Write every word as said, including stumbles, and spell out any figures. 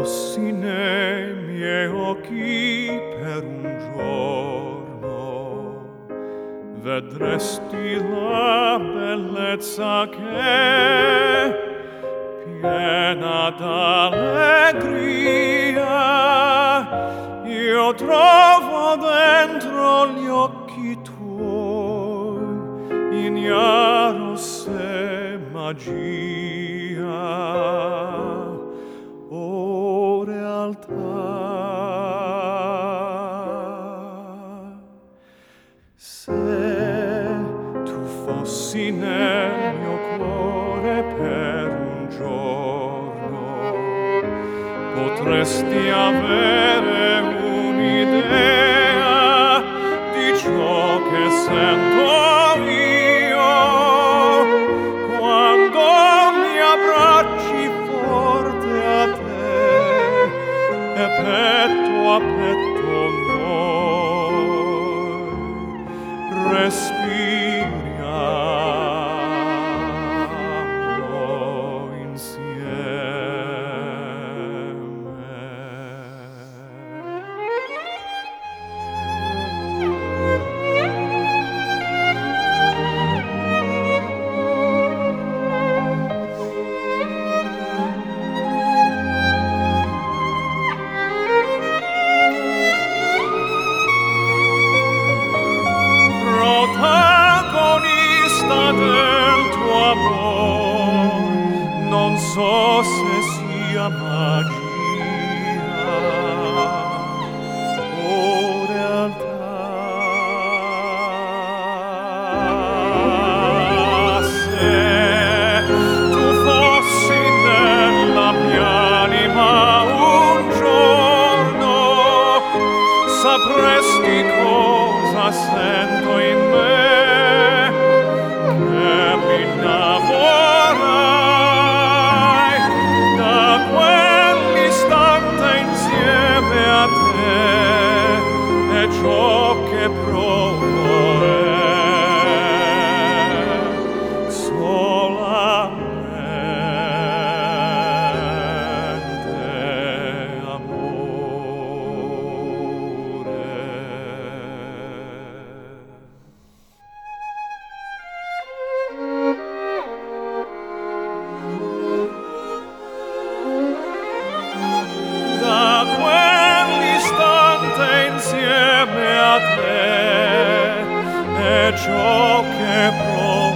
fossi nei miei occhi per un giorno, vedresti la bellezza che, piena d'allegria, io trovo dentro gli occhi tuoi, ignaro se magia o realtà. Se tu fossi nel mio cuore per un giorno, potresti avere un'idea di ciò che sento io quando mi abbracci forte a te e petto a petto noi respiriamo insieme. Protagonista del tuo amor, non so se sia magia o realtà. Se tu fossi nella mia anima un giorno, sapresti cosa sento in me, che mi innamorai da quell'istante insieme a te, e ciò che provo è solamente amore. Da quell'istante insieme a te è ciò che provo.